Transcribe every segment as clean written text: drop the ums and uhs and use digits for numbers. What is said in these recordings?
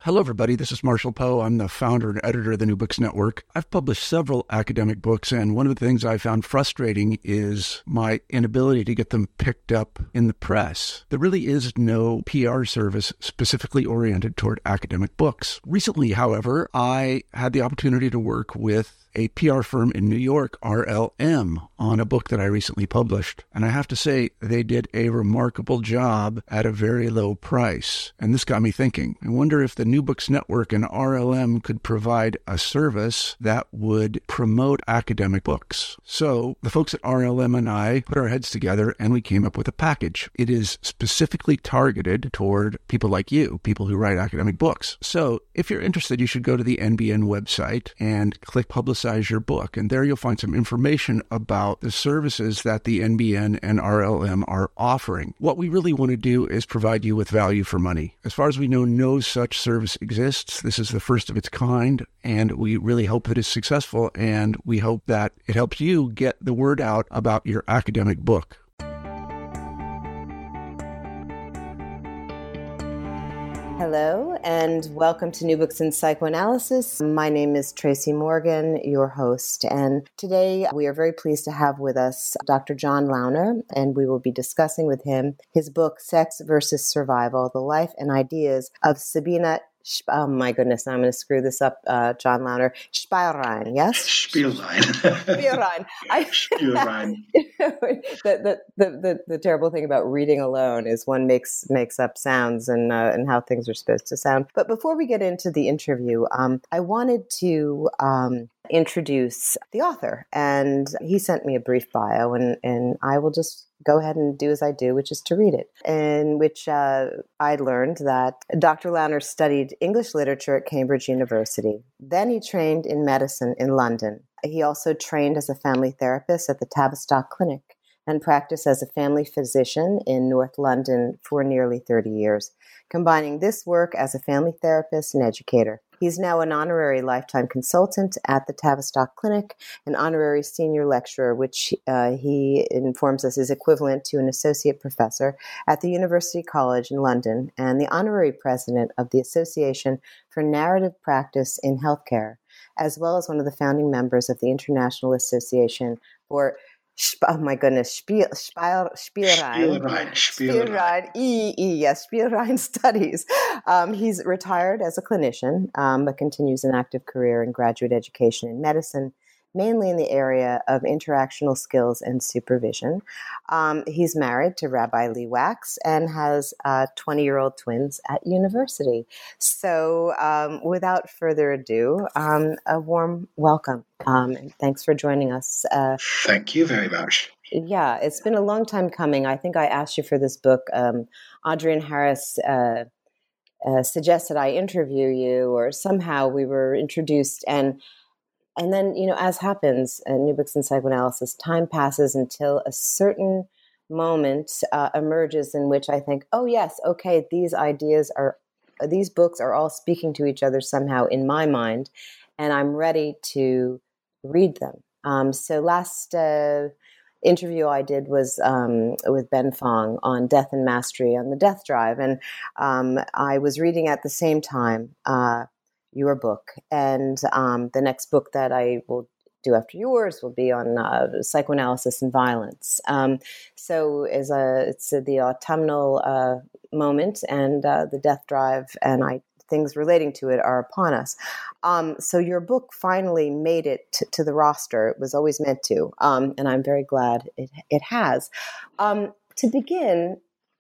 Hello, everybody. This is Marshall Poe. I'm the founder and editor of the New Books Network. I've published several academic books, and one of the things I found frustrating is my inability to get them picked up in the press. There really is no PR service specifically oriented toward academic books. Recently, however, I had the opportunity to work with a PR firm in New York, RLM, on a book that I recently published. And I have to say, they did a remarkable job at a very low price. And this got me thinking. I wonder if the New Books Network and RLM could provide a service that would promote academic books. So the folks at RLM and I put our heads together and we came up with a package. It is specifically targeted toward people like you, people who write academic books. So if you're interested, you should go to the NBN website and click Publicize Your Book. And there you'll find some information about the services that the NBN and RLM are offering. What we really want to do is provide you with value for money. As far as we know, no such service exists. This is the first of its kind, and we really hope that it's successful, and we hope that it helps you get the word out about your academic book. Hello, and welcome to New Books in Psychoanalysis. My name is Tracy Morgan, your host, and today we are very pleased to have with us Dr. John Launer, and we will be discussing with him his book, Sex versus Survival, The Life and Ideas of Sabine oh my goodness, I'm going to screw this up, John Launer. Spielrein, yes? Spielrein. Spielrein. Spielrein. The terrible thing about reading alone is one makes up sounds and how things are supposed to sound. But before we get into the interview, I wanted to introduce the author. And he sent me a brief bio, and I will just go ahead and do as I do, which is to read it, in which I learned that Dr. Launer studied English literature at Cambridge University. Then he trained in medicine in London. He also trained as a family therapist at the Tavistock Clinic and practiced as a family physician in North London for nearly 30 years, combining this work as a family therapist and educator. He's now an honorary lifetime consultant at the Tavistock Clinic, an honorary senior lecturer, which he informs us is equivalent to an associate professor at the University College in London, and the honorary president of the Association for Narrative Practice in Healthcare, as well as one of the founding members of the International Association for Spielrein studies. He's retired as a clinician, but continues an active career in graduate education in medicine, mainly in the area of interactional skills and supervision. He's married to Rabbi Lee Wax and has 20-year-old twins at university. So without further ado, a warm welcome. And thanks for joining us. Thank you very much. Yeah, it's been a long time coming. I think I asked you for this book. Adrienne Harris suggested I interview you, or somehow we were introduced. And then, as happens in New Books in Psychoanalysis, time passes until a certain moment emerges in which I think, oh, yes, okay, these books are all speaking to each other somehow in my mind, and I'm ready to read them. So last interview I did was with Ben Fong on Death and Mastery on the Death Drive, and I was reading at the same time your book, and the next book that I will do after yours will be on psychoanalysis and violence. So it's the autumnal moment, and the Death Drive and things relating to it are upon us. So your book finally made it to the roster. It was always meant to, and I'm very glad it has. To begin,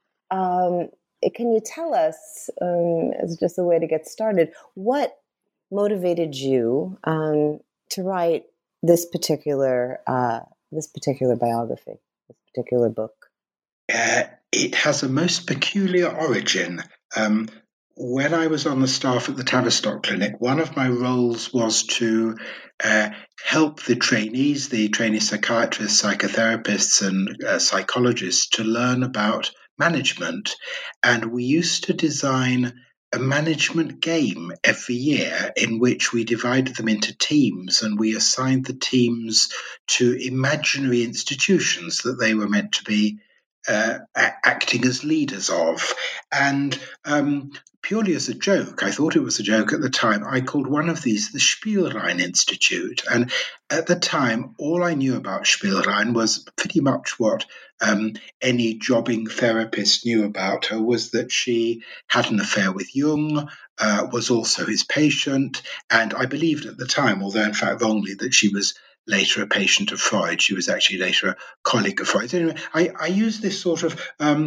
can you tell us, as just a way to get started, what motivated you to write this particular biography, this particular book? It has a most peculiar origin. When I was on the staff at the Tavistock Clinic, one of my roles was to help the trainee psychiatrists, psychotherapists, and psychologists to learn about management. And we used to design a management game every year in which we divided them into teams, and we assigned the teams to imaginary institutions that they were meant to be acting as leaders of. And purely as a joke, I thought it was a joke at the time, I called one of these the Spielrein Institute. And at the time, all I knew about Spielrein was pretty much what any jobbing therapist knew about her, was that she had an affair with Jung, was also his patient, and I believed at the time, although in fact wrongly, that she was later a patient of Freud. She was actually later a colleague of Freud. Anyway, I used this sort of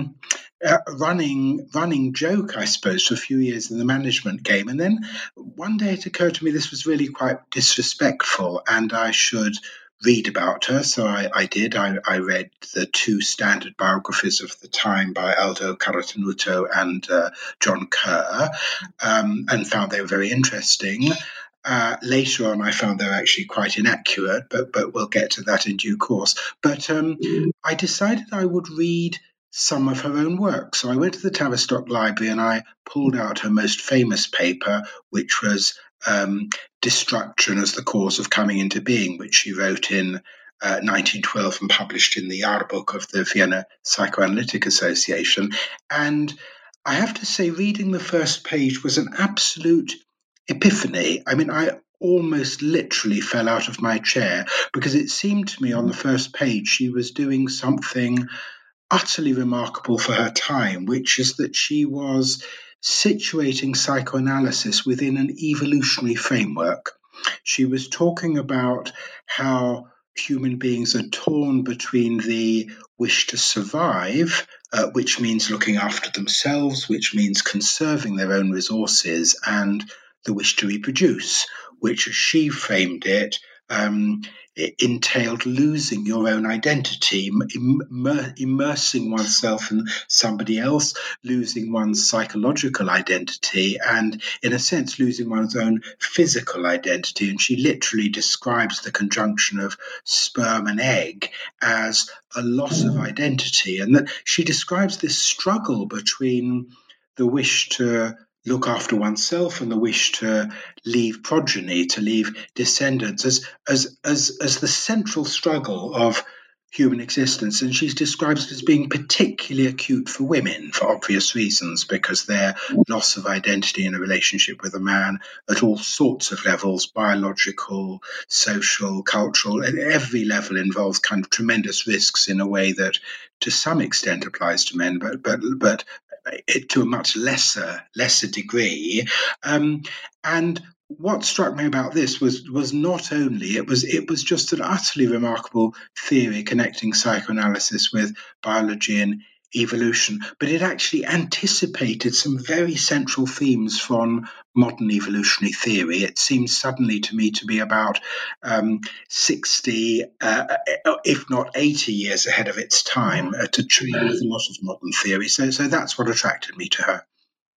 running joke, I suppose, for a few years in the management game. And then one day it occurred to me this was really quite disrespectful and I should read about her. So I did. I read the two standard biographies of the time by Aldo Caratenuto and John Kerr, and found they were very interesting. Later on, I found they were actually quite inaccurate, but we'll get to that in due course. But I decided I would read some of her own work. So I went to the Tavistock Library and I pulled out her most famous paper, which was Destruction as the Cause of Coming into Being, which she wrote in 1912 and published in the Jahrbuch of the Vienna Psychoanalytic Association. And I have to say, reading the first page was an absolute epiphany. I mean, I almost literally fell out of my chair because it seemed to me on the first page she was doing something utterly remarkable for her time, which is that she was situating psychoanalysis within an evolutionary framework. She was talking about how human beings are torn between the wish to survive, which means looking after themselves, which means conserving their own resources, and the wish to reproduce, which, as she framed it, it entailed losing your own identity, immersing oneself in somebody else, losing one's psychological identity, and in a sense losing one's own physical identity. And she literally describes the conjunction of sperm and egg as a loss of identity, and that she describes this struggle between the wish to look after oneself and the wish to leave progeny, to leave descendants, as the central struggle of human existence. And she describes it as being particularly acute for women for obvious reasons, because their loss of identity in a relationship with a man at all sorts of levels, biological, social, cultural, at every level, involves kind of tremendous risks in a way that to some extent applies to men, but to a much lesser degree. And what struck me about this was not only it was just an utterly remarkable theory connecting psychoanalysis with biology and evolution, but it actually anticipated some very central themes from modern evolutionary theory. It seems suddenly to me to be about 60, if not 80 years ahead of its time, to trade with a lot of modern theory. So that's what attracted me to her.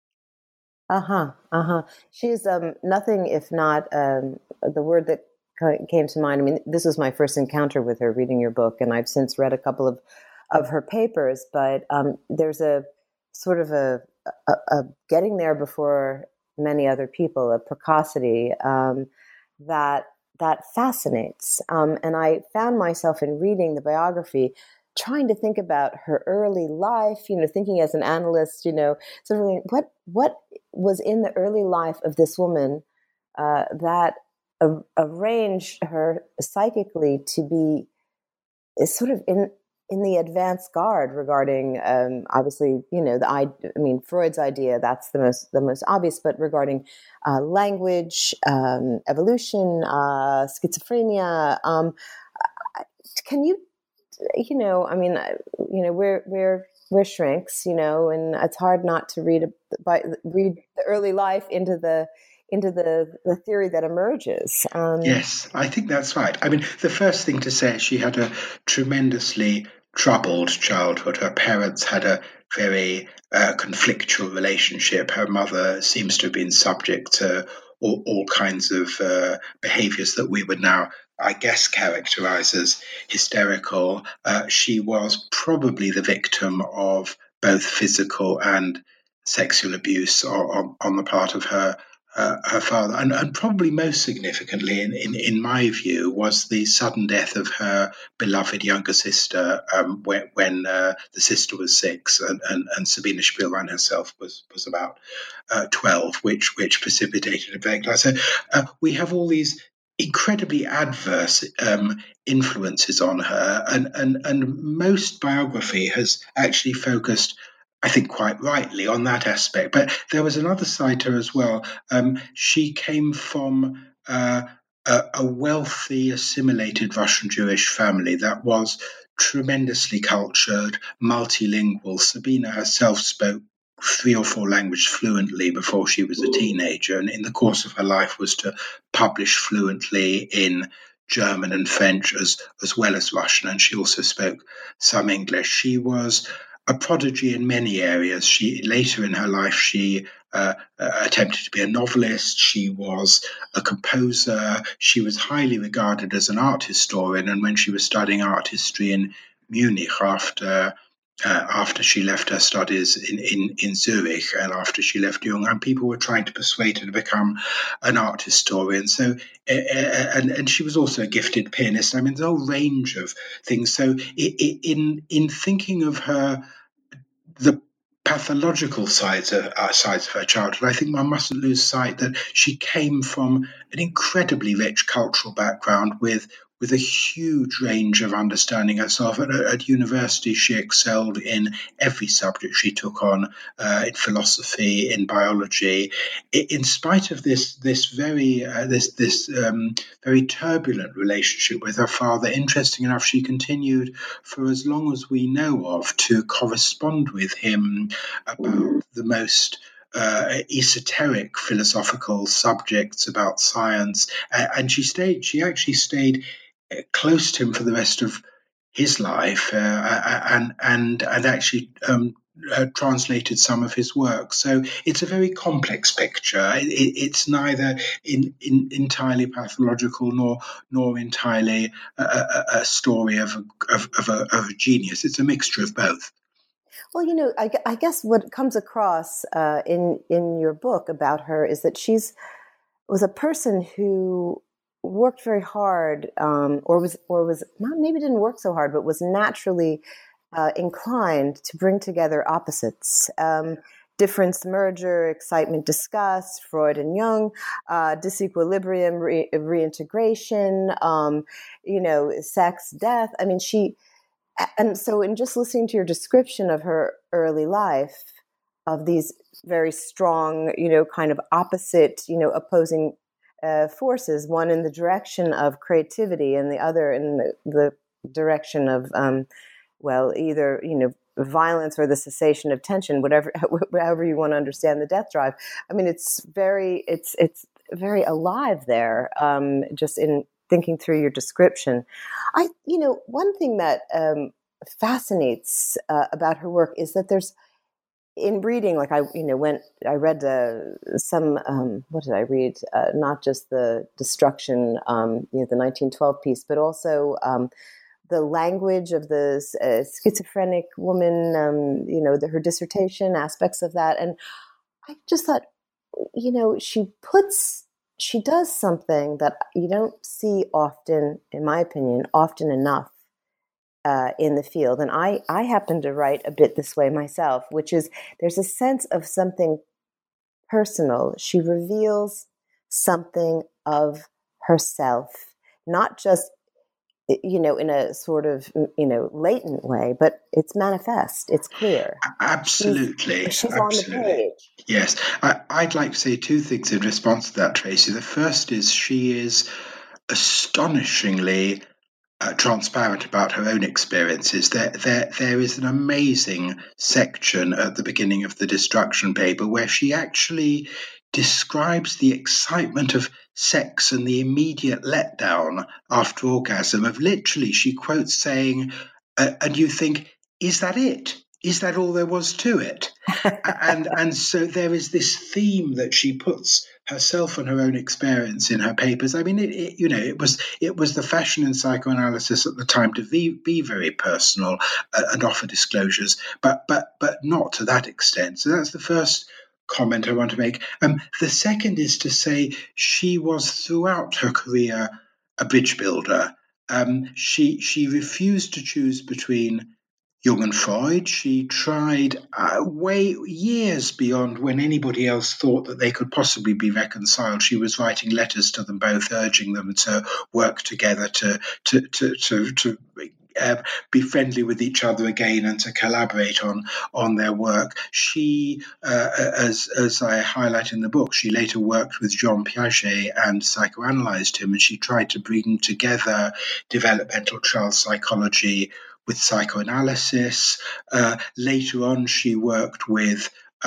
She's nothing if not the word that came to mind. I mean, this was my first encounter with her reading your book, and I've since read a couple of her papers, but there's a sort of a getting there before many other people, a precocity that fascinates. And I found myself in reading the biography trying to think about her early life, thinking as an analyst, sort of what was in the early life of this woman that arranged her psychically to be sort of in the advance guard regarding, obviously, Freud's idea, that's the most obvious, but regarding language, evolution, schizophrenia. Can you, we're shrinks, and it's hard not to read the early life into the theory that emerges. Yes, I think that's right. I mean, the first thing to say is she had a tremendously troubled childhood. Her parents had a very conflictual relationship. Her mother seems to have been subject to all kinds of behaviors that we would now, I guess, characterize as hysterical. She was probably the victim of both physical and sexual abuse on the part of her her father, and probably most significantly, in my view, was the sudden death of her beloved younger sister when the sister was 6 and Sabina Spielmann herself was about 12, which precipitated a very so we have all these incredibly adverse influences on her, and most biography has actually focused, I think, quite rightly on that aspect. But there was another side to her as well. She came from a wealthy, assimilated Russian Jewish family that was tremendously cultured, multilingual. Sabina herself spoke 3 or 4 languages fluently before she was a teenager, and in the course of her life was to publish fluently in German and French as well as Russian, and she also spoke some English. She was a prodigy in many areas. She later in her life she attempted to be a novelist. She was a composer. She was highly regarded as an art historian, and when she was studying art history in Munich after she left her studies in Zurich and after she left Jung, and people were trying to persuade her to become an art historian. So, and she was also a gifted pianist. I mean, there's a whole range of things. So, in thinking of her, the pathological sides of her childhood, I think one mustn't lose sight that she came from an incredibly rich cultural background with a huge range of understanding herself. At university, she excelled in every subject she took on, in philosophy, in biology. In spite of this very turbulent relationship with her father, interesting enough, she continued for as long as we know of to correspond with him about the most esoteric philosophical subjects about science, and she actually stayed close to him for the rest of his life, and actually translated some of his work. So it's a very complex picture. It's neither entirely pathological nor entirely a story of a genius. It's a mixture of both. Well, I guess what comes across in your book about her is that was a person who worked very hard, or was not, maybe didn't work so hard, but was naturally inclined to bring together opposites. Difference, merger, excitement, disgust, Freud and Jung, disequilibrium, reintegration, sex, death. I mean, and so in just listening to your description of her early life, of these very strong, kind of opposite, opposing forces, one in the direction of creativity and the other in the direction of, either, violence or the cessation of tension, however you want to understand the death drive. I mean, it's very alive there, just in thinking through your description. One thing that fascinates about her work is that there's, in reading, like I read some, what did I read? Not just the Destruction, the 1912 piece, but also the language of the schizophrenic woman, her dissertation, aspects of that. And I just thought, she does something that you don't see often, in my opinion, often enough in the field. And I happen to write a bit this way myself, which is there's a sense of something personal. She reveals something of herself, not just, in a sort of, latent way, but it's manifest, it's clear. Absolutely. She's absolutely. On the page. Yes. I'd like to say 2 things in response to that, Tracy. The first is she is astonishingly transparent about her own experiences. There is an amazing section at the beginning of the Destruction paper where she actually describes the excitement of sex and the immediate letdown after orgasm. Of literally, she quotes saying, and you think, is that it? Is that all there was to it? and so there is this theme that she puts herself and her own experience in her papers. I mean, it was the fashion in psychoanalysis at the time to be very personal and offer disclosures, but not to that extent. So that's the first comment I want to make. The second is to say she was throughout her career a bridge builder. She refused to choose between Jung and Freud. She tried way years beyond when anybody else thought that they could possibly be reconciled. She was writing letters to them both, urging them to work together to be friendly with each other again and to collaborate on their work. She, as I highlight in the book, she later worked with Jean Piaget and psychoanalyzed him, and she tried to bring together developmental child psychology with psychoanalysis. Later on, she worked with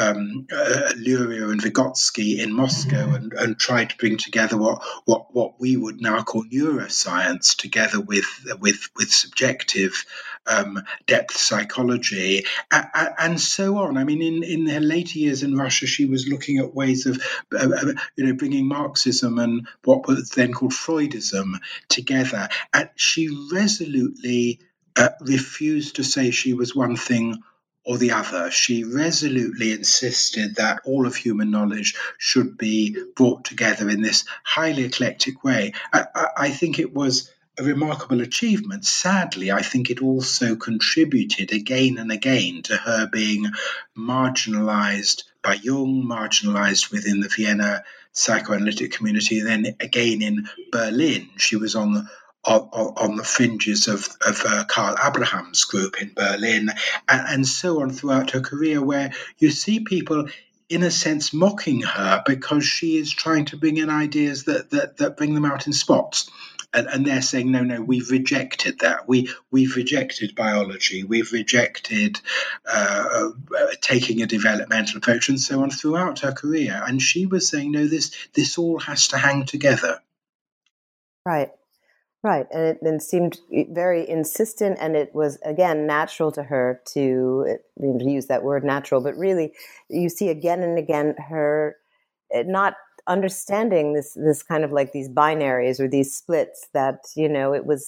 Luria and Vygotsky in Moscow and tried to bring together what we would now call neuroscience together with subjective depth psychology and so on. I mean, in her later years in Russia, she was looking at ways of bringing Marxism and what was then called Freudism together, and she resolutely refused to say she was one thing or the other. She resolutely insisted that all of human knowledge should be brought together in this highly eclectic way. I think it was a remarkable achievement. Sadly, I think it also contributed again and again to her being marginalized by Jung, marginalized within the Vienna psychoanalytic community, then again in Berlin. She was on the fringes of Karl Abraham's group in Berlin, and so on throughout her career, where you see people, in a sense, mocking her because she is trying to bring in ideas that bring them out in spots. And they're saying, no, we've rejected that. We've rejected biology. We've rejected taking a developmental approach and so on throughout her career. And she was saying, no, this all has to hang together. Right. Right. And it seemed very insistent, and it was, again, natural to her to use that word natural, but really you see again and again her not understanding this kind of like these binaries or these splits that, it was,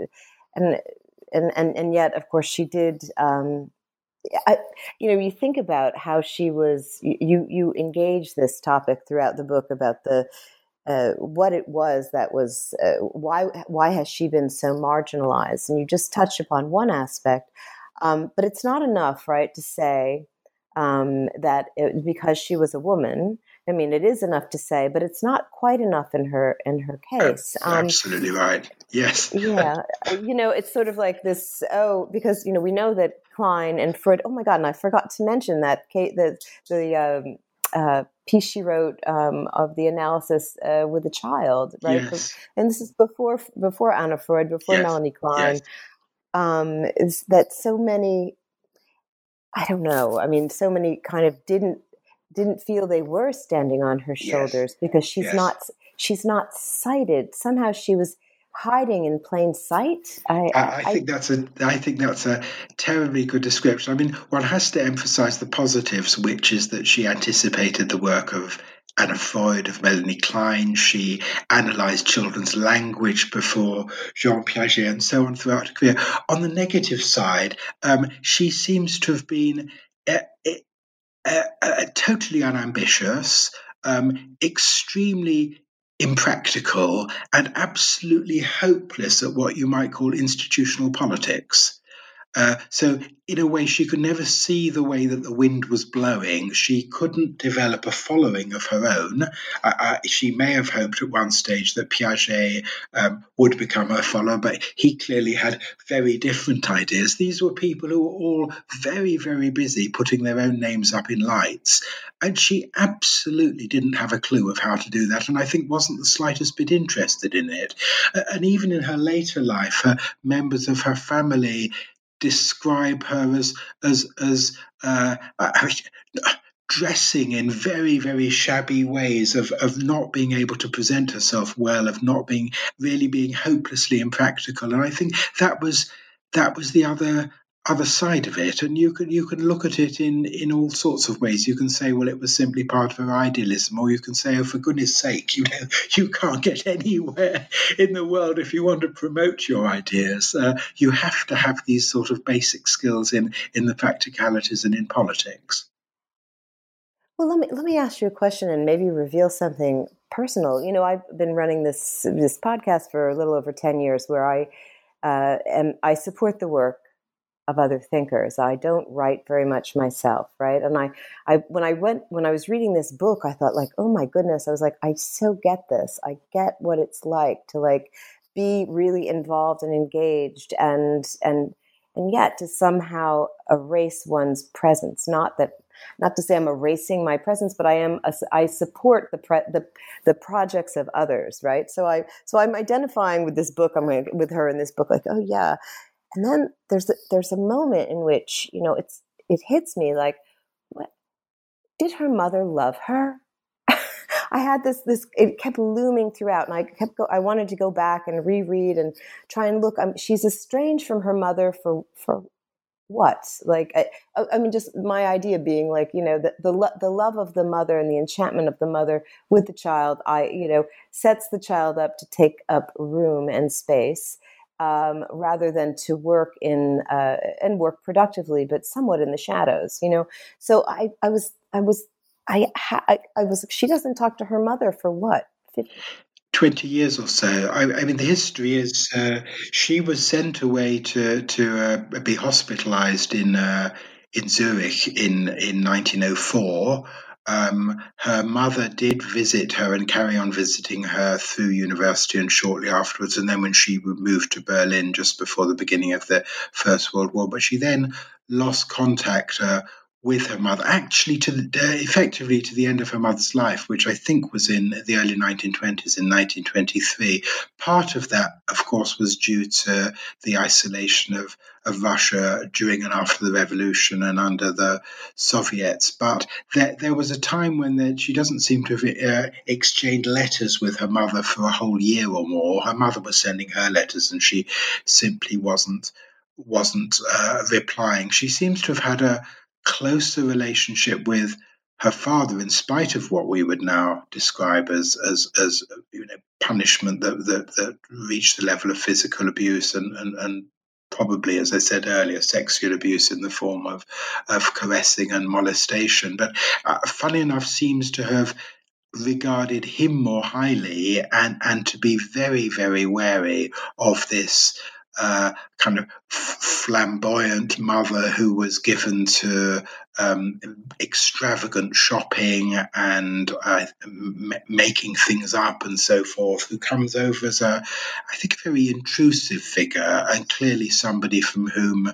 and yet, of course, she did, you think about how she was, you engage this topic throughout the book about what it was that was why has she been so marginalized, and you just touch upon one aspect, but it's not enough, right, to say that because she was a woman. I mean, it is enough to say, but it's not quite enough in her case. Absolutely right. Yes. Yeah, it's sort of like this. Oh, because we know that Klein and Freud. Oh my God, and I forgot to mention that the piece she wrote of the analysis with a child, right? Yes. And this is before Anna Freud, before yes. Melanie Klein. Yes. Is that so many? I don't know. I mean, so many kind of didn't feel they were standing on her shoulders because she's not cited. Somehow she was hiding in plain sight. I think that's a terribly good description. I mean, one has to emphasize the positives, which is that she anticipated the work of Anna Freud, of Melanie Klein. She analyzed children's language before Jean Piaget and so on throughout her career. On the negative side, she seems to have been totally unambitious, extremely impractical, and absolutely hopeless at what you might call institutional politics. So in a way, she could never see the way that the wind was blowing. She couldn't develop a following of her own. She may have hoped at one stage that Piaget would become her follower, but he clearly had very different ideas. These were people who were all very, very busy putting their own names up in lights. And she absolutely didn't have a clue of how to do that, and I think wasn't the slightest bit interested in it. And even in her later life, members of her family describe her as dressing in very, very shabby ways, of not being able to present herself well, of not being hopelessly impractical. And I think that was the other side of it. And you can look at it in all sorts of ways. You can say, well, it was simply part of her idealism, or you can say, oh, for goodness sake, you can't get anywhere in the world if you want to promote your ideas. You have to have these sort of basic skills in the practicalities and in politics. Well, let me ask you a question and maybe reveal something personal. I've been running this podcast for a little over 10 years, where I support the work of other thinkers. I don't write very much myself, right? And when I was reading this book, I thought, like, oh my goodness, I was like, I so get this. I get what it's like to, like, be really involved and engaged, and yet to somehow erase one's presence. Not to say I'm erasing my presence, but I support the projects of others, right? So I'm identifying with this book. With her in this book, like, oh yeah. And then there's a moment in which, it hits me like, what did her mother love her? I had this it kept looming throughout, and I wanted to go back and reread and try and look. She's estranged from her mother for what? Like, I mean, just my idea being, like, the love of the mother and the enchantment of the mother with the child, sets the child up to take up room and space, rather than to work and work productively, but somewhat in the shadows. So I was. She doesn't talk to her mother for what? 20 years or so. I mean, the history is she was sent away to be hospitalized in Zurich in 1904. Her mother did visit her and carry on visiting her through university and shortly afterwards, and then when she moved to Berlin just before the beginning of the First World War. But she then lost contact with her mother, actually effectively to the end of her mother's life, which I think was in the early 1920s, in 1923. Part of that, of course, was due to the isolation of Russia during and after the revolution and under the Soviets. But there was a time when she doesn't seem to have exchanged letters with her mother for a whole year or more. Her mother was sending her letters and she simply wasn't replying. She seems to have had a closer relationship with her father, in spite of what we would now describe as punishment that reached the level of physical abuse and probably, as I said earlier, sexual abuse in the form of caressing and molestation. But funny enough, seems to have regarded him more highly and to be very, very wary of this kind of flamboyant mother who was given to extravagant shopping and making things up and so forth, who comes over as I think, a very intrusive figure, and clearly somebody from whom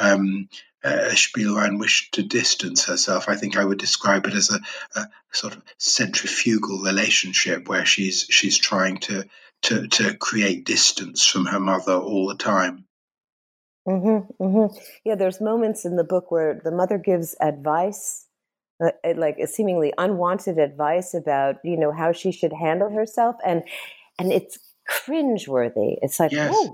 Spielrein wished to distance herself. I think I would describe it as a sort of centrifugal relationship where she's trying to create distance from her mother all the time. Mm-hmm, mm-hmm. Yeah, there's moments in the book where the mother gives advice, like a seemingly unwanted advice about, how she should handle herself, and it's cringeworthy. It's like, yes. Oh,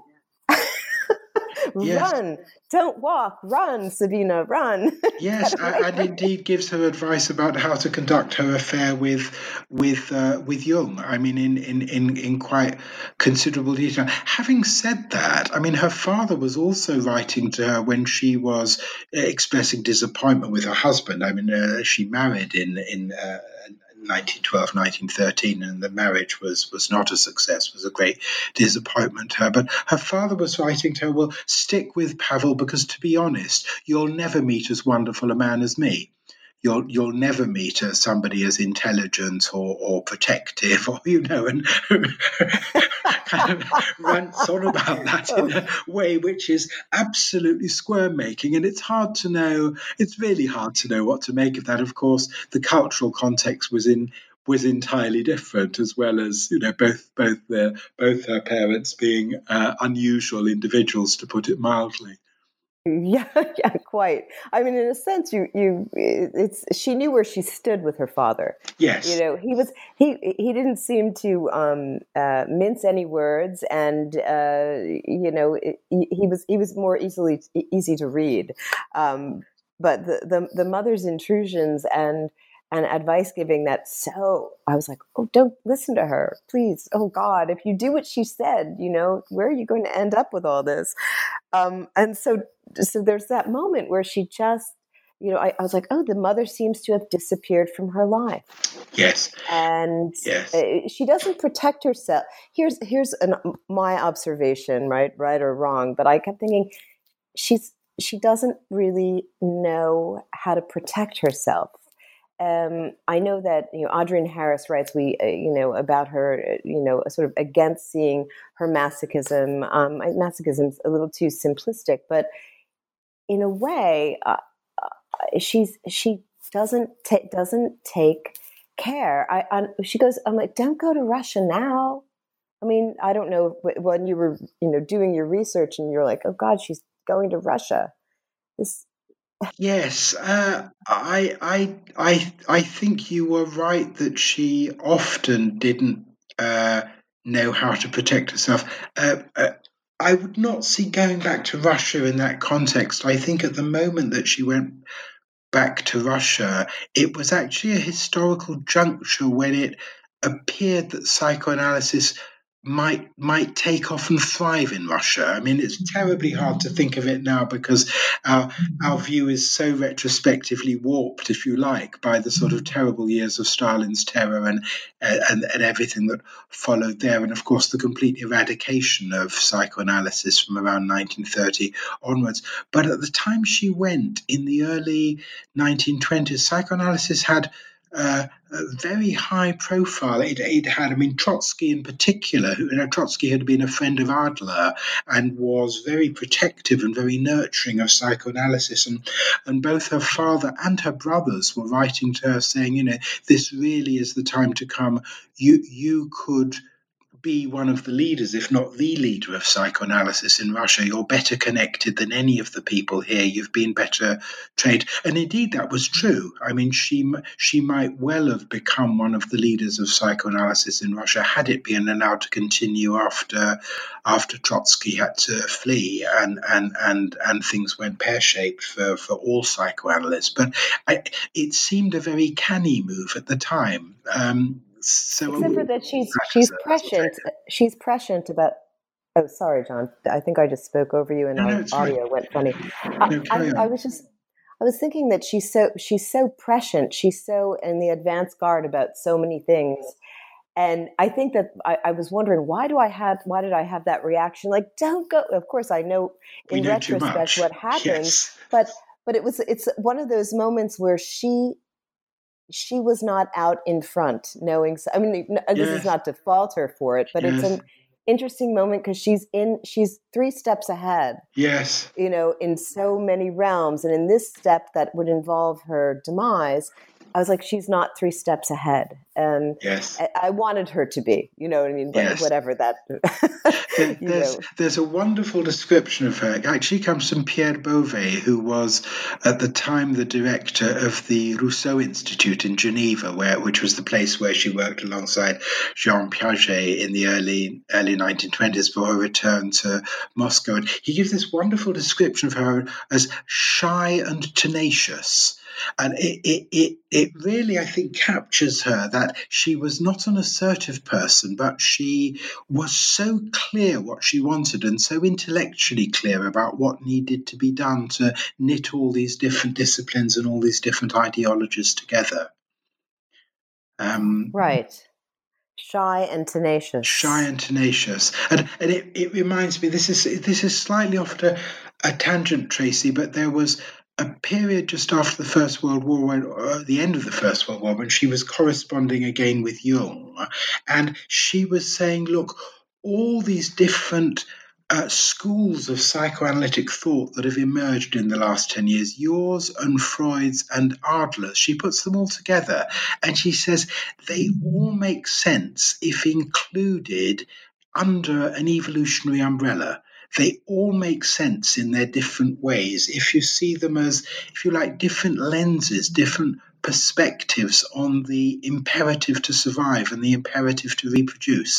yes. Run, don't walk, run, Sabina, run. Yes, and indeed gives her advice about how to conduct her affair with Jung. I mean, in quite considerable detail. Having said that, I mean, her father was also writing to her when she was expressing disappointment with her husband. I mean, she married in 1912, 1913, and the marriage was not a success, was a great disappointment to her. But her father was writing to her, well, stick with Pavel, because to be honest, you'll never meet as wonderful a man as me. You'll never meet somebody as intelligent or protective, or and kind of rants on about that in a way which is absolutely squirm making, and it's really hard to know what to make of that. Of course, the cultural context was entirely different, as well as both her parents being unusual individuals, to put it mildly. Yeah, yeah, quite. I mean, in a sense, she knew where she stood with her father. Yes, he didn't seem to mince any words, and he was more easy to read. But the mother's intrusions and advice giving, I was like, oh, don't listen to her, please. Oh God, if you do what she said, where are you going to end up with all this? And so there's that moment where she just I was like, oh, the mother seems to have disappeared from her life. Yes. And yes. She doesn't protect herself. Here's my observation, right or wrong, but I kept thinking she doesn't really know how to protect herself. I know that Adrienne Harris writes about her sort of against seeing her masochism. Masochism's a little too simplistic, but in a way, she doesn't take care. She goes, I'm like, don't go to Russia now. I mean, I don't know when you were doing your research and you're like, oh God, she's going to Russia. Yes, I think you were right that she often didn't know how to protect herself. I would not see going back to Russia in that context. I think at the moment that she went back to Russia, it was actually a historical juncture when it appeared that psychoanalysis might take off and thrive in Russia. I mean, it's terribly hard to think of it now because our view is so retrospectively warped, if you like, by the sort of terrible years of Stalin's terror and everything that followed there, and of course the complete eradication of psychoanalysis from around 1930 onwards. But at the time she went, in the early 1920s, psychoanalysis had a very high profile. It had, I mean, Trotsky in particular, Trotsky had been a friend of Adler and was very protective and very nurturing of psychoanalysis. And both her father and her brothers were writing to her saying, this really is the time to come. You could be one of the leaders, if not the leader of psychoanalysis in Russia. You're better connected than any of the people here. You've been better trained. And indeed, that was true. I mean, she might well have become one of the leaders of psychoanalysis in Russia had it been allowed to continue after Trotsky had to flee and things went pear-shaped for all psychoanalysts. But it seemed a very canny move at the time. Except for that she's prescient. She's prescient about. Oh, sorry, John. I think I just spoke over you, and our audio went funny. I was thinking that she's so prescient. She's so in the advance guard about so many things, and I think that I was wondering why did I have that reaction? Like, don't go. Of course, I know in retrospect what happened, yes. but it's one of those moments where she was not out in front knowing. I mean, this is not to fault her for it, but it's an interesting moment because she's 3 steps ahead. Yes. In so many realms. And in this step that would involve her demise, I was like, she's not 3 steps ahead. Yes. I wanted her to be, you know what I mean? Yes. Whatever that. There's a wonderful description of her. Actually, comes from Pierre Beauvais, who was at the time the director of the Rousseau Institute in Geneva, which was the place where she worked alongside Jean Piaget in the early 1920s before her return to Moscow. And he gives this wonderful description of her as shy and tenacious. And it really, I think, captures her that she was not an assertive person, but she was so clear what she wanted and so intellectually clear about what needed to be done to knit all these different disciplines and all these different ideologies together. Right. Shy and tenacious. Shy and tenacious. And it reminds me, this is slightly off a tangent, Tracy, but there was a period just after the First World War, the end of the First World War, when she was corresponding again with Jung. And she was saying, look, all these different schools of psychoanalytic thought that have emerged in the last 10 years, yours and Freud's and Adler's, she puts them all together. And she says they all make sense if included under an evolutionary umbrella. They all make sense in their different ways. If you see them as, if you like, different lenses, different perspectives on the imperative to survive and the imperative to reproduce,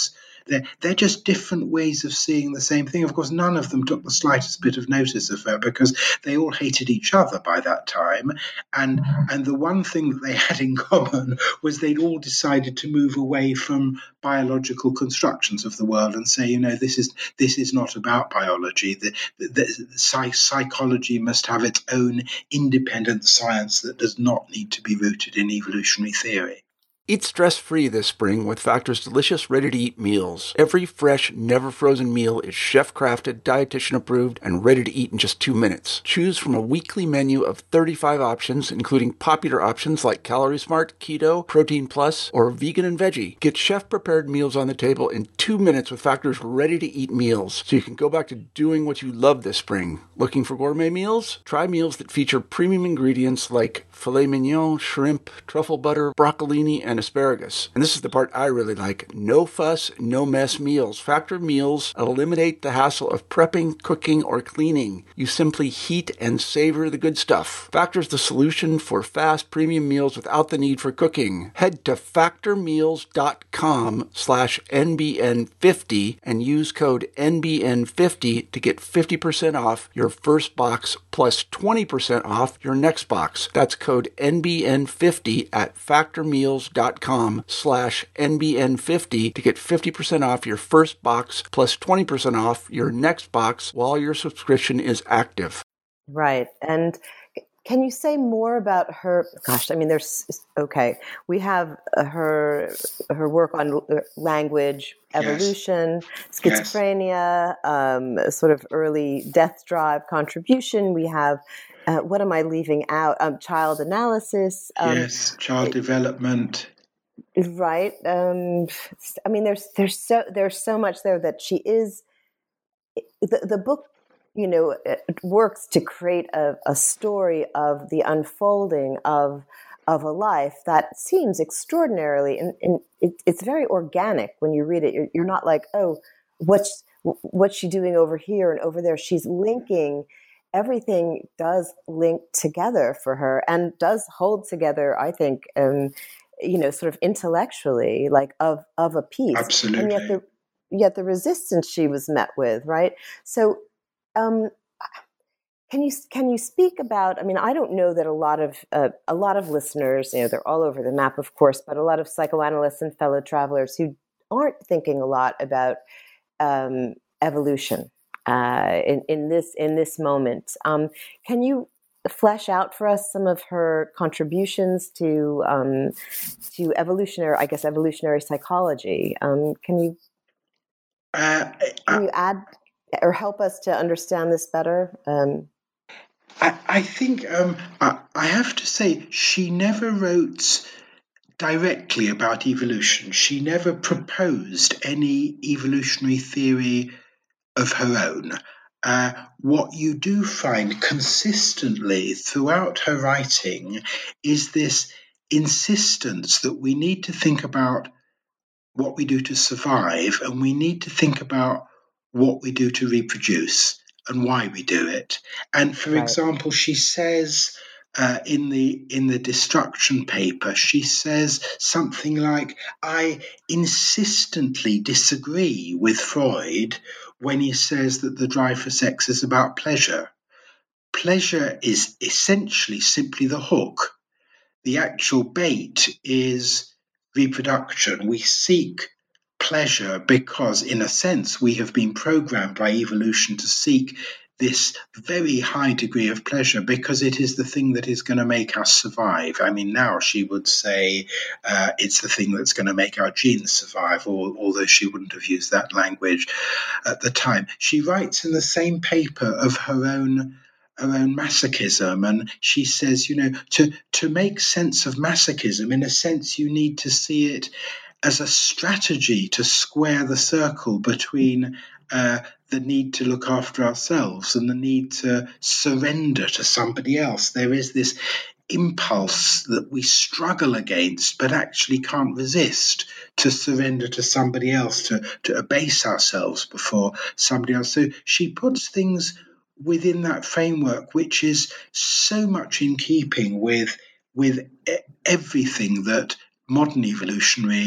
They're just different ways of seeing the same thing. Of course, none of them took the slightest bit of notice of her because they all hated each other by that time. And the one thing that they had in common was they'd all decided to move away from biological constructions of the world and say, this is not about biology. The psychology must have its own independent science that does not need to be rooted in evolutionary theory. Eat stress-free this spring with Factor's delicious, ready-to-eat meals. Every fresh, never-frozen meal is chef-crafted, dietitian-approved, and ready to eat in just 2 minutes. Choose from a weekly menu of 35 options, including popular options like Calorie Smart, Keto, Protein Plus, or Vegan and Veggie. Get chef-prepared meals on the table in 2 minutes with Factor's ready-to-eat meals, so you can go back to doing what you love this spring. Looking for gourmet meals? Try meals that feature premium ingredients like filet mignon, shrimp, truffle butter, broccolini, and asparagus. And this is the part I really like. No fuss, no mess meals. Factor meals eliminate the hassle of prepping, cooking, or cleaning. You simply heat and savor the good stuff. Factor's the solution for fast premium meals without the need for cooking. Head to factormeals.com/NBN50 and use code NBN50 to get 50% off your first box plus 20% off your next box. That's code NBN50 at factormeals.com/NBN50 to get 50% off your first box plus 20% off your next box while your subscription is active. Right. And can you say more about her? Gosh, I mean, we have her work on language, evolution, schizophrenia, sort of early death drive contribution. We have, what am I leaving out? Child analysis. Child development. Right. I mean, there's so much there that she is. The book, it works to create a story of the unfolding of a life that seems extraordinarily, and it's very organic when you read it. You're not like, oh, what's she doing over here and over there? She's linking. Everything does link together for her and does hold together, I think, sort of intellectually, like of a piece. Absolutely. And yet the resistance she was met with, right? So, can you speak about? I mean, I don't know that a lot of listeners, they're all over the map, of course, but a lot of psychoanalysts and fellow travelers who aren't thinking a lot about evolution in this moment. Can you flesh out for us some of her contributions to evolutionary psychology? Can you add or help us to understand this better? I think I have to say she never wrote directly about evolution. She never proposed any evolutionary theory of her own. What you do find consistently throughout her writing is this insistence that we need to think about what we do to survive, and we need to think about what we do to reproduce and why we do it. And for example, she says in the Destruction paper, she says something like, I insistently disagree with Freud when he says that the drive for sex is about pleasure. Pleasure is essentially simply the hook. The actual bait is reproduction. We seek pleasure because, in a sense, we have been programmed by evolution to seek this very high degree of pleasure because it is the thing that is going to make us survive. I mean, now she would say it's the thing that's going to make our genes survive, although she wouldn't have used that language at the time. She writes in the same paper of her own masochism, and she says, to make sense of masochism, in a sense, you need to see it as a strategy to square the circle between the need to look after ourselves and the need to surrender to somebody else. There is this impulse that we struggle against but actually can't resist, to surrender to somebody else, to abase ourselves before somebody else. So she puts things within that framework, which is so much in keeping with everything that modern evolutionary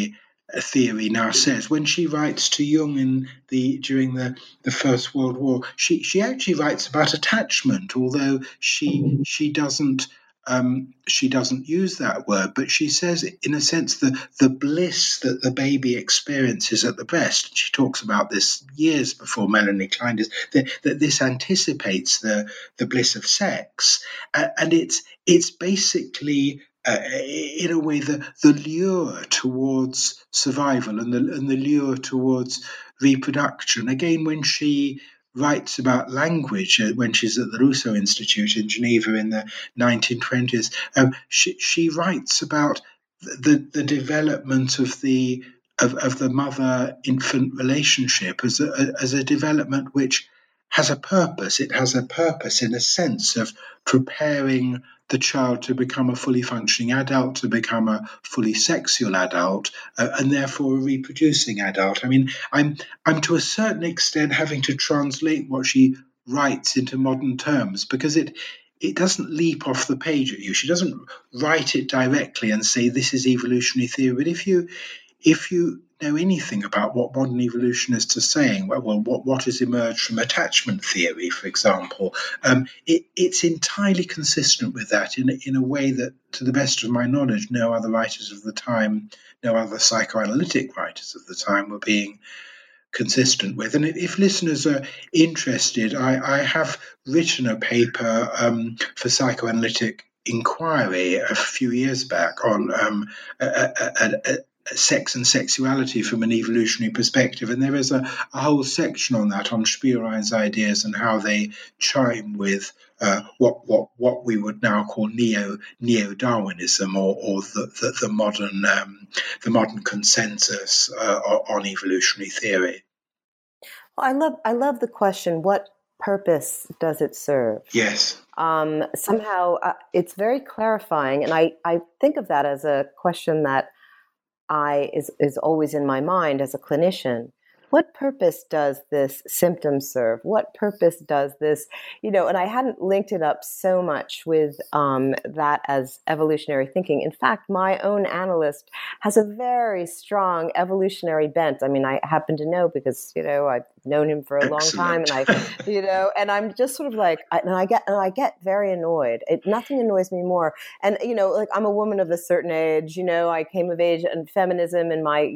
theory now says. When she writes to Jung during the First World War, she actually writes about attachment, although she doesn't use that word, but she says, in a sense, the bliss that the baby experiences at the breast. She talks about this years before Melanie Klein does, that this anticipates the bliss of sex, and it's basically. In a way, the lure towards survival and the lure towards reproduction. Again, when she writes about language, when she's at the Rousseau Institute in Geneva in the 1920s, she writes about the development of the mother-infant relationship as a development which has a purpose. It has a purpose in a sense of preparing the child to become a fully functioning adult, to become a fully sexual adult, and therefore a reproducing adult. I mean, I'm to a certain extent having to translate what she writes into modern terms, because it doesn't leap off the page at you. She doesn't write it directly and say this is evolutionary theory. But if you know anything about what modern evolutionists are saying, well, what has emerged from attachment theory, for example, it's entirely consistent with that in a way that, to the best of my knowledge, no other writers of the time, no other psychoanalytic writers of the time were being consistent with. And if listeners are interested, I have written a paper for Psychoanalytic Inquiry a few years back on sex and sexuality from an evolutionary perspective, and there is a whole section on that, on Spielrein's ideas and how they chime with what we would now call neo-Darwinism or the modern consensus on evolutionary theory. Well, I love the question, what purpose does it serve? Yes. Somehow it's very clarifying, and I think of that as a question that is always in my mind as a clinician. What purpose does this symptom serve? What purpose does this, and I hadn't linked it up so much with that as evolutionary thinking. In fact, my own analyst has a very strong evolutionary bent. I mean, I happen to know because, I've known him for a long time, and and I'm just sort of like, I get very annoyed. Nothing annoys me more. And, like, I'm a woman of a certain age, I came of age in feminism, and my,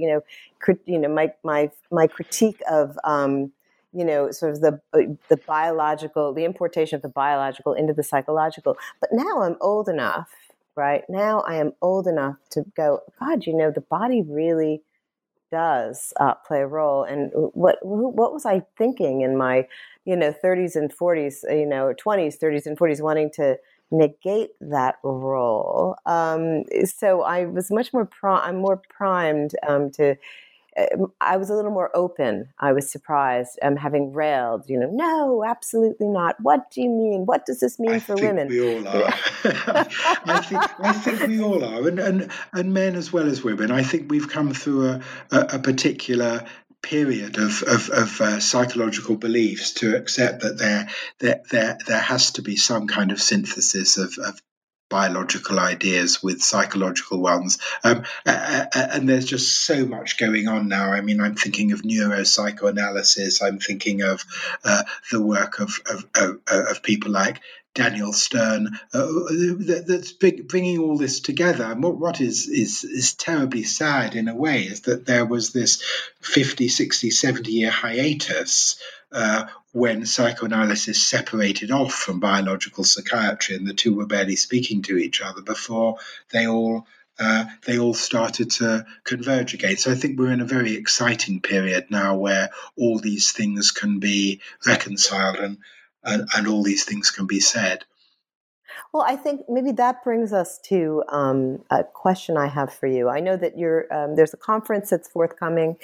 my critique of sort of the biological, the importation of the biological into the psychological. But now I'm old enough, right? Now I am old enough to go, God, the body really does play a role. And what was I thinking in my 30s and 40s, 20s, 30s and 40s, wanting to negate that role? So I was much more I'm more primed to. I was a little more open. I was surprised, having railed, no, absolutely not. What do you mean? What does this mean for women? We all are. I think we all are, and men as well as women. I think we've come through a particular period of psychological beliefs to accept that there has to be some kind of synthesis of biological ideas with psychological ones, and there's just so much going on now. I mean, I'm thinking of neuropsychoanalysis. I'm thinking of the work of people like Daniel Stern, that's bringing all this together. And what is terribly sad in a way is that there was this 50, 60, 70-year hiatus when psychoanalysis separated off from biological psychiatry, and the two were barely speaking to each other before they all started to converge again. So I think we're in a very exciting period now where all these things can be reconciled and all these things can be said. Well, I think maybe that brings us to a question I have for you. I know that there's a conference that's forthcoming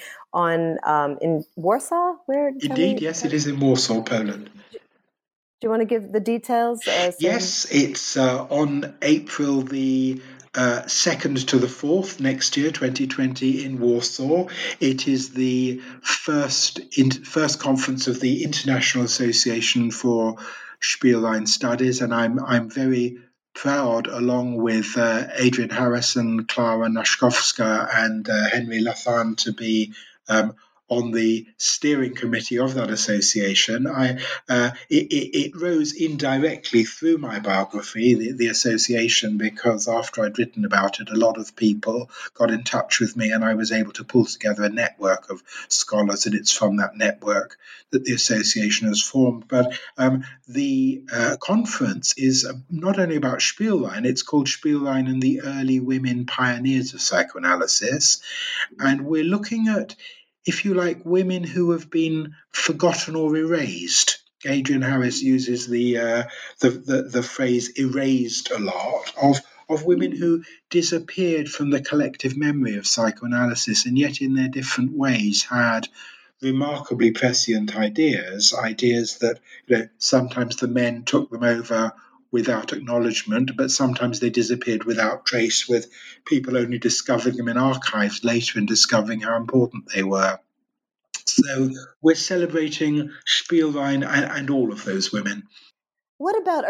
in Warsaw. Indeed, yes, it is in Warsaw, Poland. Do you want to give the details? Yes, it's on April the 2nd to the 4th next year, 2020, in Warsaw. It is the first conference of the International Association for Spielrein Studies, and I'm very proud, along with Adrian Harrison, Clara Nashkovska, and Henry Lathan, to be on the steering committee of that association. It rose indirectly through my biography, the association, because after I'd written about it, a lot of people got in touch with me, and I was able to pull together a network of scholars, and it's from that network that the association has formed. But the conference is not only about Spielrein, it's called Spielrein and the Early Women Pioneers of Psychoanalysis, and we're looking at, if you like, women who have been forgotten or erased. Adrian Harris uses the phrase "erased" a lot, of women who disappeared from the collective memory of psychoanalysis, and yet in their different ways had remarkably prescient ideas that, sometimes the men took them over without acknowledgement, but sometimes they disappeared without trace, with people only discovering them in archives later and discovering how important they were. So we're celebrating Spielrein and all of those women. What about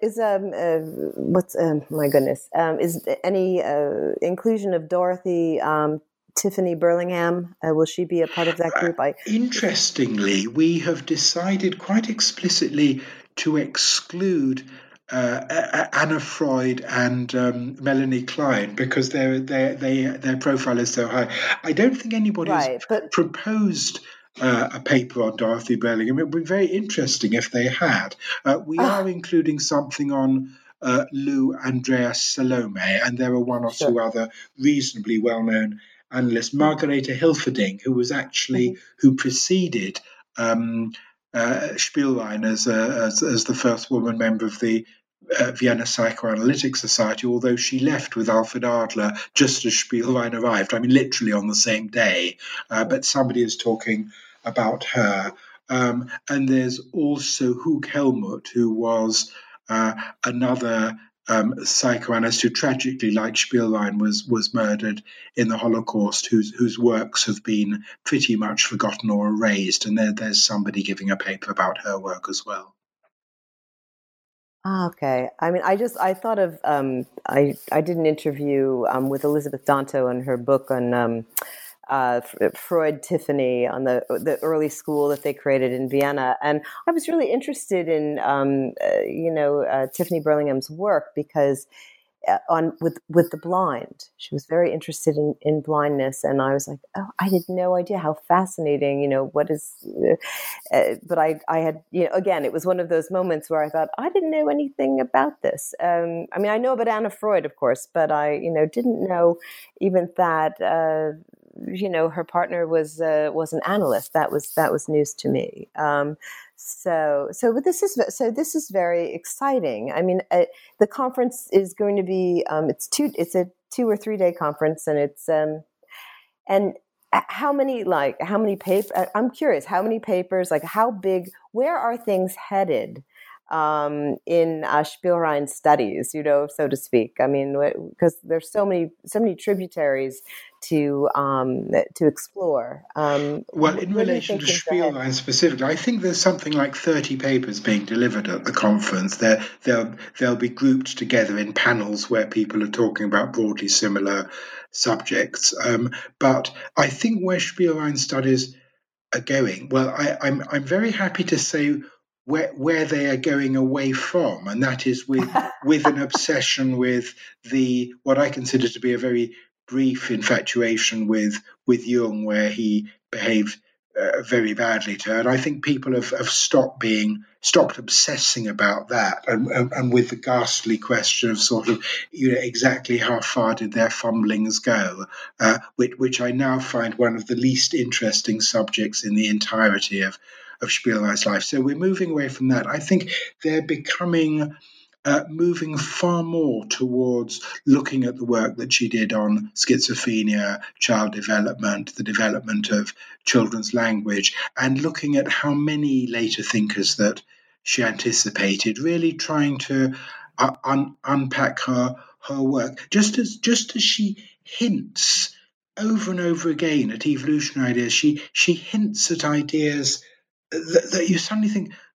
my goodness, is any inclusion of Dorothy Tiffany Burlingham? Will she be a part of that group? Interestingly, we have decided quite explicitly to exclude Anna Freud and Melanie Klein, because their profile is so high. I don't think anybody has proposed a paper on Dorothy Burlingham. It would be very interesting if they had. We are including something on Lou Andreas Salome, and there are one or two other reasonably well-known analyst, Margareta Hilferding, who was actually who preceded Spielrein as the first woman member of the Vienna Psychoanalytic Society, although she left with Alfred Adler just as Spielrein arrived. I mean, literally on the same day. But somebody is talking about her. And there's also Hug Helmut, who was another psychoanalyst who tragically, like Spielrein, was murdered in the Holocaust, whose works have been pretty much forgotten or erased. And there's somebody giving a paper about her work as well. Okay. I mean, I thought of, I did an interview with Elizabeth Danto on her book on Freud Tiffany, on the early school that they created in Vienna. And I was really interested in, Tiffany Burlingham's work, because with the blind, she was very interested in blindness. And I was like, oh, I had no idea how fascinating, what is, but I had, again, it was one of those moments where I thought, I didn't know anything about this. I mean, I know about Anna Freud, of course, but I, didn't know even that, her partner was an analyst. That was news to me. But this is very exciting. I mean, the conference is going to be it's a 2 or 3 day conference, and it's and how many papers? I'm curious, how many papers? Like, how big? Where are things headed in Spielrein studies, so to speak? I mean, because there's so many tributaries to explore. Well, in relation to Spielrein specifically, I think there's something like 30 papers being delivered at the conference. They'll be grouped together in panels where people are talking about broadly similar subjects. But I think where Spielrein studies are going, well, I'm very happy to say where they are going away from, and that is with an obsession with what I consider to be a very brief infatuation with Jung, where he behaved very badly to her. And I think people have stopped obsessing about that, and with the ghastly question of sort of, exactly how far did their fumblings go, which I now find one of the least interesting subjects in the entirety of Spielrein's life. So we're moving away from that. I think they're becoming moving far more towards looking at the work that she did on schizophrenia, child development, the development of children's language, and looking at how many later thinkers that she anticipated, really trying to unpack her work, just as she hints over and over again at evolutionary ideas. She hints at ideas that you suddenly think,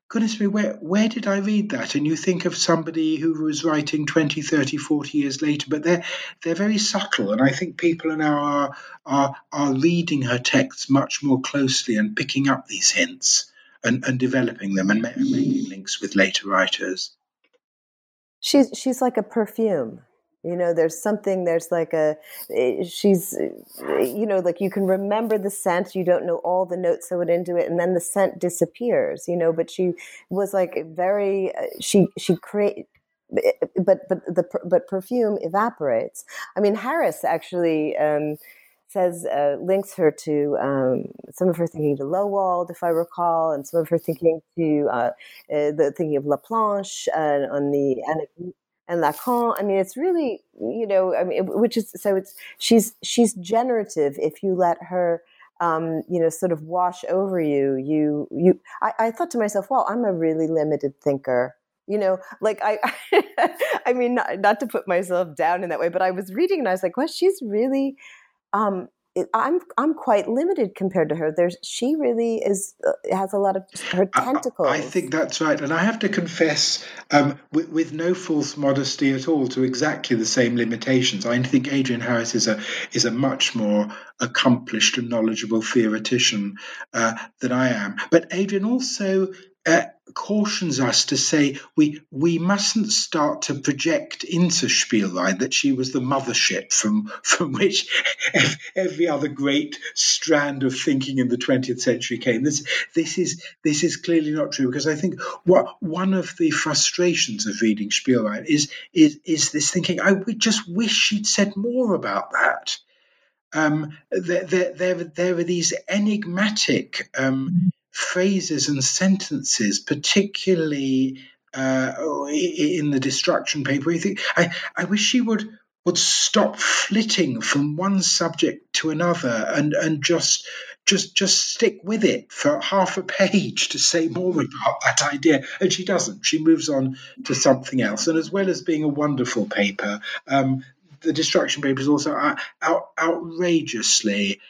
goodness me, where did I read that? And you think of somebody who was writing 20, 30, 40 years later, but they're very subtle. And I think people now are reading her texts much more closely and picking up these hints and developing them and making links with later writers. She's like a perfume. There's like she's, like you can remember the scent, you don't know all the notes that went into it, and then the scent disappears, but she was like very, she create, but perfume evaporates. I mean, Harris actually says, links her to some of her thinking to Lowald, if I recall, and some of her thinking to the thinking of Laplanche on the and Lacan. I mean, it's really, which is, so she's generative if you let her, sort of wash over you. I thought to myself, well, I'm a really limited thinker. Like I mean, not to put myself down in that way, but I was reading and I was like, well, she's really, I'm quite limited compared to her. She really is has a lot of her tentacles. I think that's right, and I have to confess, with no false modesty at all, to exactly the same limitations. I think Adrienne Harris is a much more accomplished and knowledgeable theoretician than I am. But Adrienne also cautions us to say we mustn't start to project into Spielwein that she was the mothership from which every other great strand of thinking in the 20th century came. This is clearly not true, because I think one of the frustrations of reading Spielwein is this thinking, I would just wish she'd said more about that. There are these enigmatic phrases and sentences, particularly in the Destruction paper. I wish she would stop flitting from one subject to another and just stick with it for half a page to say more about that idea. And she doesn't. She moves on to something else. And as well as being a wonderful paper, the Destruction paper is also outrageously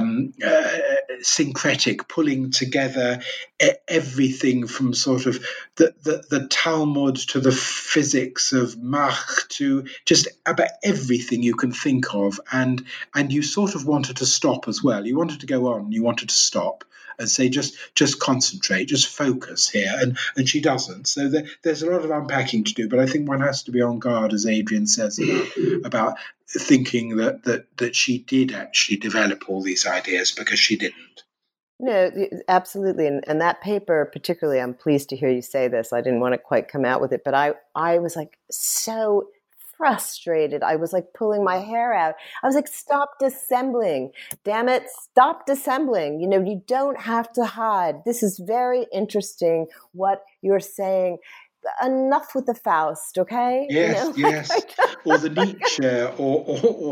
syncretic, pulling together everything from sort of the Talmud to the physics of Mach to just about everything you can think of, and you sort of wanted to stop as well. You wanted to go on, you wanted to stop and say, just concentrate, just focus here, and she doesn't. So there's a lot of unpacking to do, but I think one has to be on guard, as Adrienne says, about thinking that she did actually develop all these ideas, because she didn't. No, absolutely. And that paper, particularly, I'm pleased to hear you say this. I didn't want to quite come out with it, but I was like so frustrated. I was like pulling my hair out. I was like, stop dissembling. Damn it, stop dissembling. You don't have to hide. This is very interesting what you're saying. Enough with the Faust, okay? Yes, yes. Or the Nietzsche, or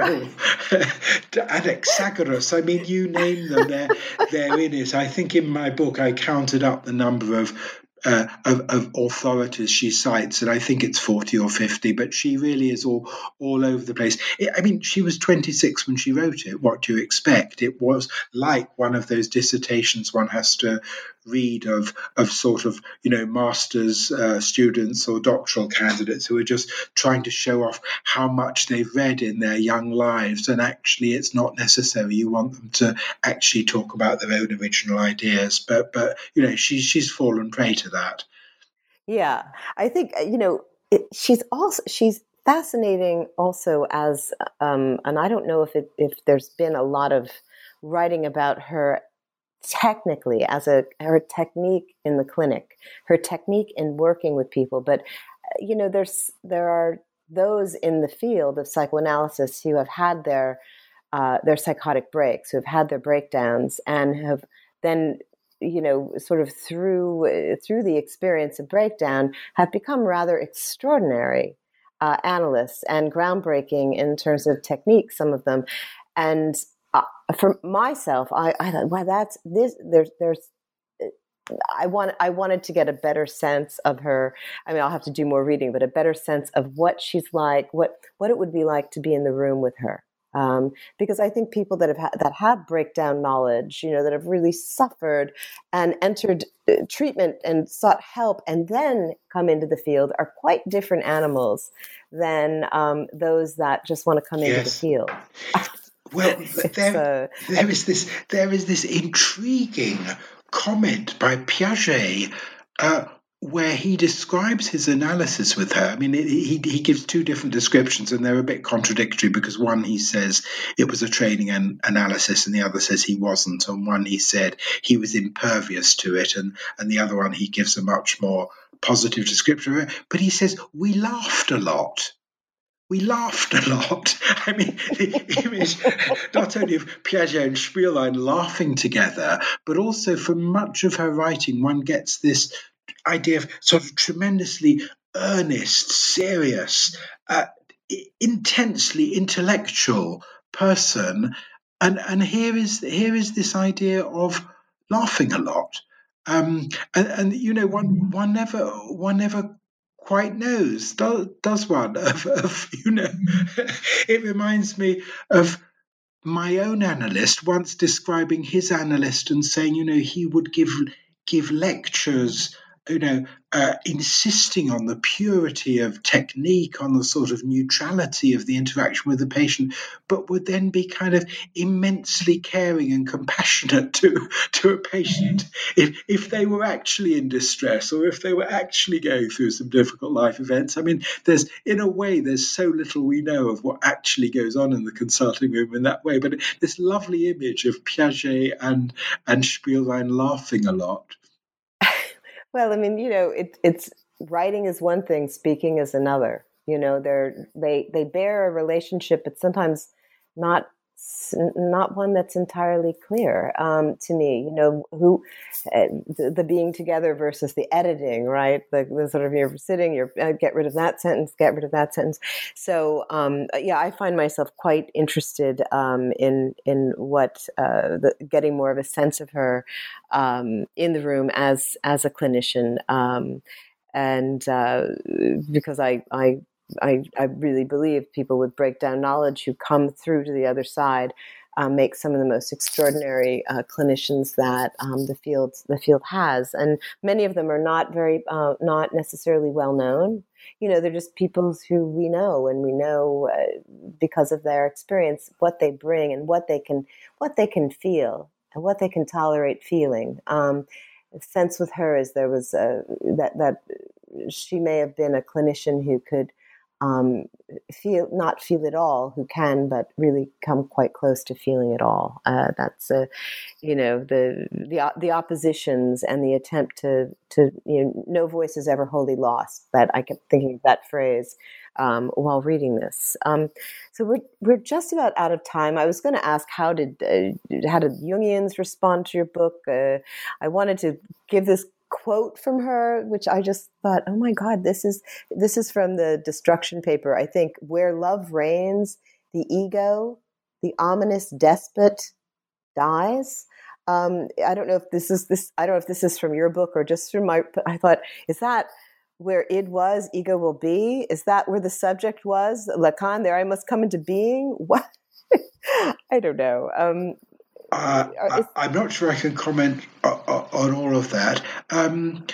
Anaxagoras. I mean, you name them, they're in it. I think in my book I counted up the number of authorities she cites, and I think it's 40 or 50, but she really is all over the place. I mean, she was 26 when she wrote it. What do you expect? It was like one of those dissertations one has to read of sort of, master's students or doctoral candidates who are just trying to show off how much they've read in their young lives, and actually it's not necessary. You want them to actually talk about their own original ideas, but she's fallen prey to that. Yeah, I think she's fascinating also as and I don't know if there's been a lot of writing about her technically as her technique in the clinic, her technique in working with people, but there are those in the field of psychoanalysis who have had their psychotic breaks, who have had their breakdowns, and have then sort of through the experience of breakdown, have become rather extraordinary analysts and groundbreaking in terms of technique, some of them. And for myself, I thought, wow, that's this. I wanted to get a better sense of her. I mean, I'll have to do more reading, but a better sense of what she's like, what it would be like to be in the room with her. Because I think people that have breakdown knowledge, that have really suffered and entered treatment and sought help and then come into the field are quite different animals than those that just want to come into the field. Well, there is this intriguing comment by Piaget where he describes his analysis with her. I mean, he gives two different descriptions, and they're a bit contradictory, because one, he says it was a training and analysis, and the other says he wasn't. And one, he said he was impervious to it, and the other one, he gives a much more positive description of it. But he says, we laughed a lot. We laughed a lot. I mean, the image not only of Piaget and Spiellein laughing together, but also from much of her writing, one gets this idea of sort of tremendously earnest, serious, intensely intellectual person, and here is this idea of laughing a lot, and one never quite knows, does one? It reminds me of my own analyst once describing his analyst and saying, he would give lectures, insisting on the purity of technique, on the sort of neutrality of the interaction with the patient, but would then be kind of immensely caring and compassionate to a patient if they were actually in distress, or if they were actually going through some difficult life events. I mean, there's so little we know of what actually goes on in the consulting room in that way, but this lovely image of Piaget and Spiellein laughing a lot. Well, I mean, it's writing is one thing, speaking is another. They bear a relationship, but sometimes not one that's entirely clear to me. Who the being together versus the editing, right? The sort of, you're sitting, get rid of that sentence, get rid of that sentence. So I find myself quite interested in what getting more of a sense of her in the room as a clinician, and because I really believe people with breakdown knowledge who come through to the other side make some of the most extraordinary clinicians that the field has, and many of them are not necessarily well known. They're just people who we know, and we know because of their experience what they bring and what they can feel and what they can tolerate feeling. The sense with her is there was that she may have been a clinician who could not feel it all, who can, but really come quite close to feeling it all. That's the oppositions and the attempt to no voice is ever wholly lost. That I kept thinking of that phrase while reading this. So we're just about out of time. I was going to ask, how did Jungians respond to your book? I wanted to give this quote from her, which I just thought, oh my God, this is from the Destruction paper. I think, where love reigns, the ego, the ominous despot, dies. I don't know if this is from your book or just from my. I thought, is that where id was, ego will be? Is that where the subject was? Lacan, there I must come into being. What? I don't know. I'm not sure I can comment on all of that. How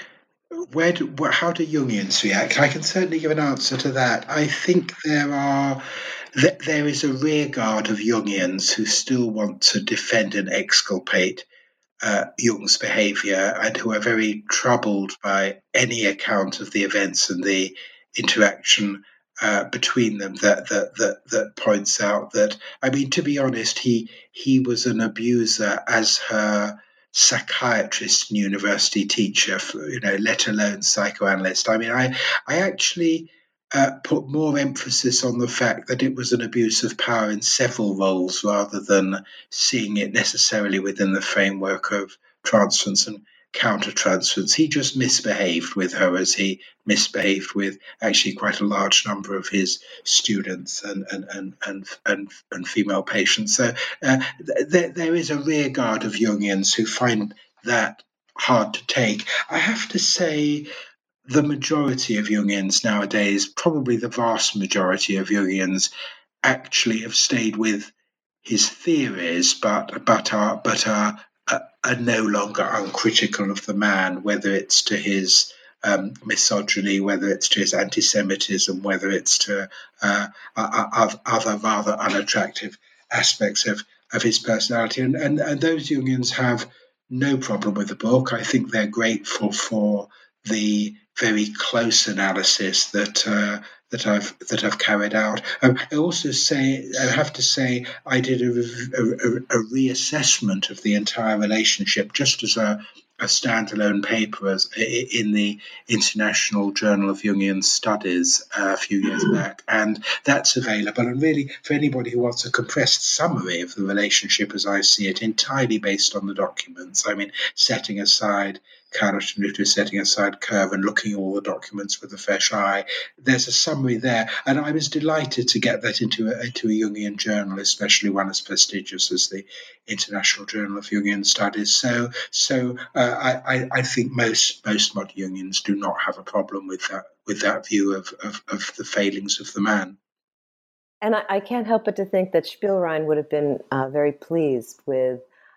do Jungians react? I can certainly give an answer to that. I think there is a rearguard of Jungians who still want to defend and exculpate Jung's behaviour, and who are very troubled by any account of the events and the interaction between them that points out that, I mean, to be honest, he was an abuser as her psychiatrist and university teacher, let alone psychoanalyst. I mean, I actually put more emphasis on the fact that it was an abuse of power in several roles, rather than seeing it necessarily within the framework of transference and countertransference. He just misbehaved with her, as he misbehaved with actually quite a large number of his students and female patients. So there is a rearguard of Jungians who find that hard to take. I have to say, the majority of Jungians nowadays, probably the vast majority of Jungians, actually have stayed with his theories, but are no longer uncritical of the man, whether it's to his misogyny, whether it's to his anti-Semitism, whether it's to other rather unattractive aspects of his personality. And those Jungians have no problem with the book. I think they're grateful for the very close analysis that I've carried out. I have to say, I did a reassessment of the entire relationship just as a standalone paper in the International Journal of Jungian Studies a few years back, and that's available. And really, for anybody who wants a compressed summary of the relationship as I see it, entirely based on the documents, I mean, setting aside Carnot and Luther, setting aside Curve and looking at all the documents with a fresh eye, there's a summary there. And I was delighted to get that into a Jungian journal, especially one as prestigious as the International Journal of Jungian Studies. So I think most modern Jungians do not have a problem with that view of the failings of the man. And I can't help but to think that Spielrein would have been very pleased with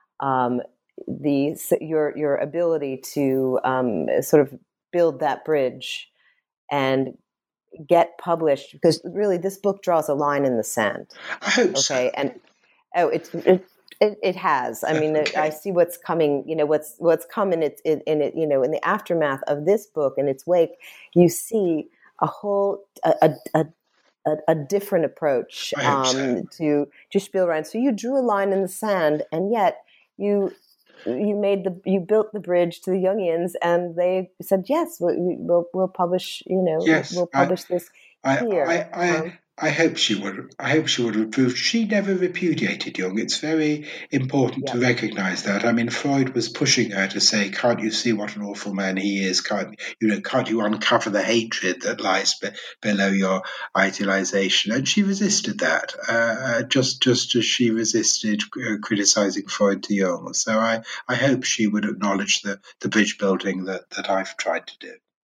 your ability to sort of build that bridge and get published, because really this book draws a line in the sand. I hope so. And it has. I mean, okay. I see what's coming. You know, what's coming. In the aftermath of this book and its wake, you see a whole a different approach to Spielrein. So you drew a line in the sand, and yet you built the bridge to the Jungians, and they said, yes, we'll publish. We'll publish this here. I hope she would. I hope she would have approved. She never repudiated Jung. It's very important to recognise that. I mean, Freud was pushing her to say, "Can't you see what an awful man he is? Can't you uncover the hatred that lies below your idealization?" And she resisted that, just as she resisted criticising Freud to Jung. So I hope she would acknowledge the bridge building that I've tried to do.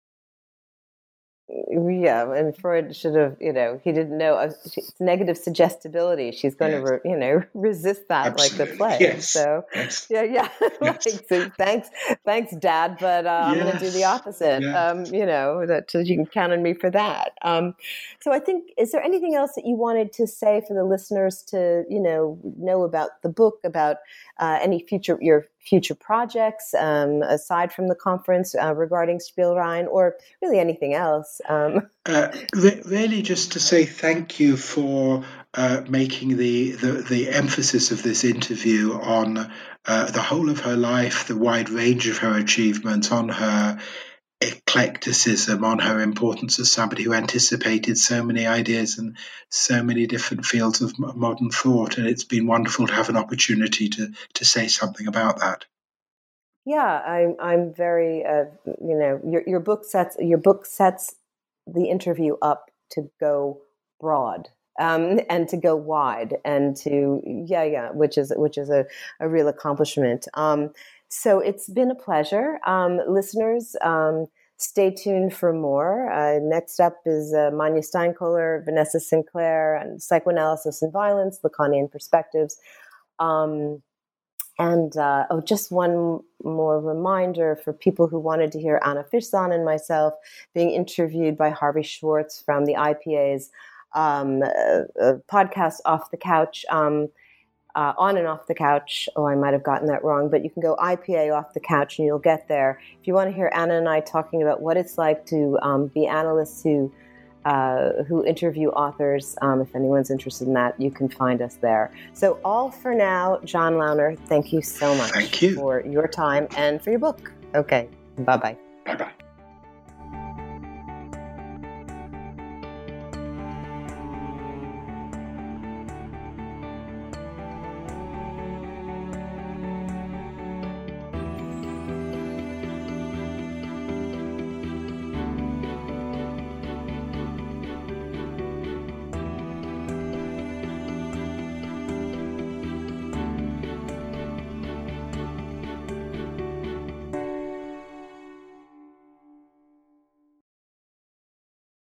Yeah, and Freud should have, he didn't know. It's negative suggestibility. She's going to, resist that. Absolutely. Like the plague. Yes. So, yes. Yeah. Yes. So thanks, Dad, but I'm going to do the opposite. So you can count on me for that. So I think, is there anything else that you wanted to say for the listeners to, know about the book, about your future projects, aside from the conference regarding Spielrein, or really anything else? Really, just to say thank you for making the emphasis of this interview on the whole of her life, the wide range of her achievements, on her eclecticism, on her importance as somebody who anticipated so many ideas and so many different fields of modern thought. And it's been wonderful to have an opportunity to say something about that. Yeah, I'm very, your book sets the interview up to go broad and to go wide and to which is a real accomplishment. So it's been a pleasure, listeners. Stay tuned for more. Next up is Manja Steinkohler, Vanessa Sinclair, and Psychoanalysis and Violence: Lacanian Perspectives. Just one more reminder for people who wanted to hear Anna Fishzahn and myself being interviewed by Harvey Schwartz from the IPA's podcast Off the Couch, On and Off the Couch. Oh, I might have gotten that wrong, but you can go IPA Off the Couch and you'll get there. If you want to hear Anna and I talking about what it's like to be analysts who interview authors. If anyone's interested in that, you can find us there. So all for now, John Launer, thank you so much Thank you for your time and for your book. Okay, bye-bye. Bye-bye.